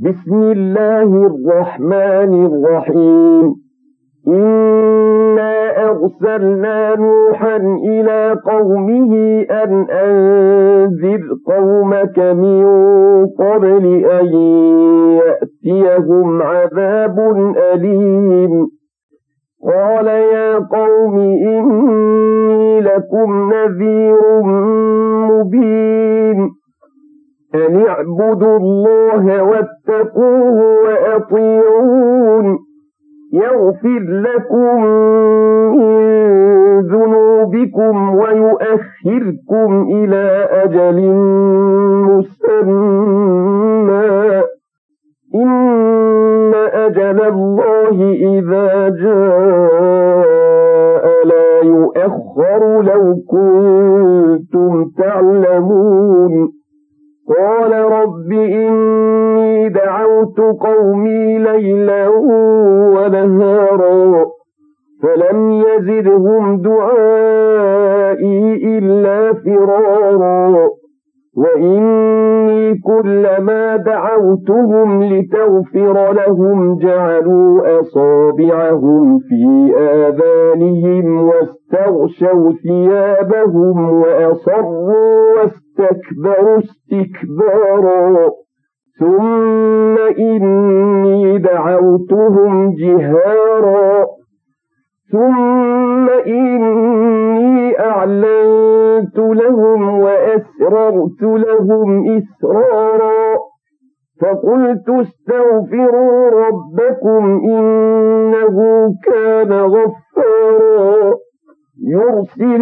بسم الله الرحمن الرحيم. إنا أرسلنا نوحا إلى قومه أن أنذر قومك من قبل أن يأتيهم عذاب أليم. قال يا قوم إني لكم نذير مبين أن اعبدوا الله واتقوه وأطيعون يغفر لكم من ذنوبكم ويؤخركم إلى أجل مسمى إن أجل الله إذا جاء لا يؤخر لو كنتم تعلمون. قال رب إني دعوت قومي ليلا ونهارا فلم يزدهم دعائي إلا فرارا وإني كلما دعوتهم لتغفر لهم جعلوا أصابعهم في آذانهم واستغشوا ثيابهم وأصروا واستكبروا استكبارا ثم إني دعوتهم جهارا ثم إني أعلنت لهم وأسررت لهم إسرارا فقلت استغفروا ربكم إنه كان غفارا يرسل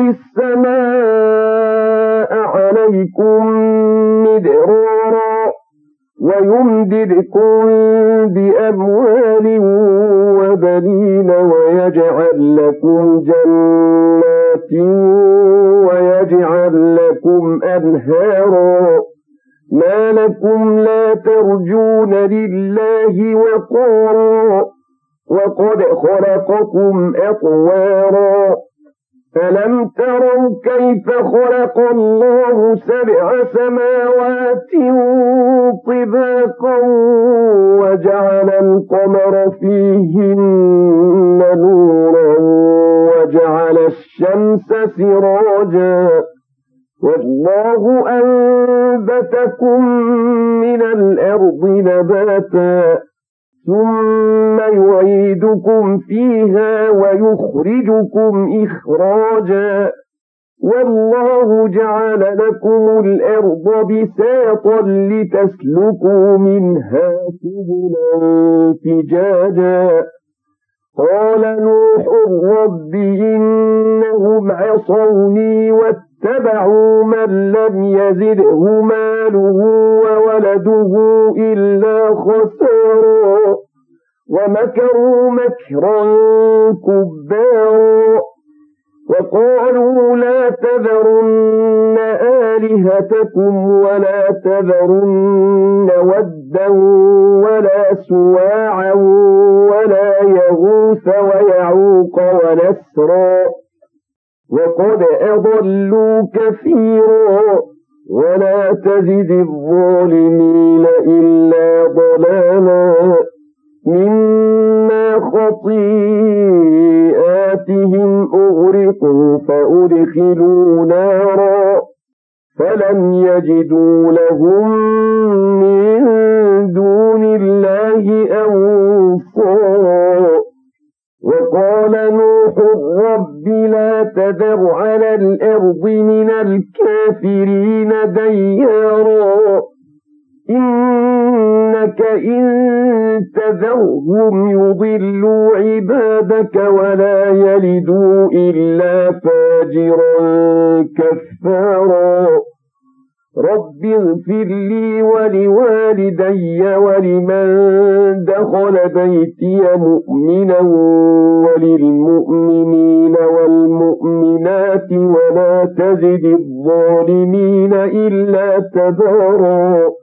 السماء عليكم مدرارا ويمددكم بأموال وبنين ويجعل لكم جنات ويجعل لكم أنهارا ما لكم لا ترجون لله وقارا وقد خلقكم أطوارا ألم تروا كيف خلق الله 7 سماوات طباقا وجعل القمر فيهن نورا وجعل الشمس سراجا والله أنبتكم من الأرض نباتا ثم يعيدكم فيها ويخرجكم إخراجا والله جعل لكم الأرض بساطا لتسلكوا منها سبلا فجاجا قال نوح رب إنهم عصوني واتبعوا من لم يزده ماله وولده إلا خسارا ومكروا مكرا كبارا وقالوا لا تذرن آلهتكم ولا تذرن ودا ولا سواعا ولا يغوث ويعوق ونسرا وقد أضلوا كثيرا ولا تزد الظالمين إلا ضلالا مما خطيئاتهم أغرقوا فأدخلوا نارا فلم يجدوا لهم من دون الله أنصارا وقال نوح رب لا تذر على الأرض من الكافرين ديارا إنك إن تذرهم يضلوا عبادك ولا يلدوا إلا فاجرا كفارا رب اغفر لي ولوالدي ولمن دخل بيتي مؤمنا وللمؤمنين والمؤمنات ولا تزد الظالمين إلا تبارا.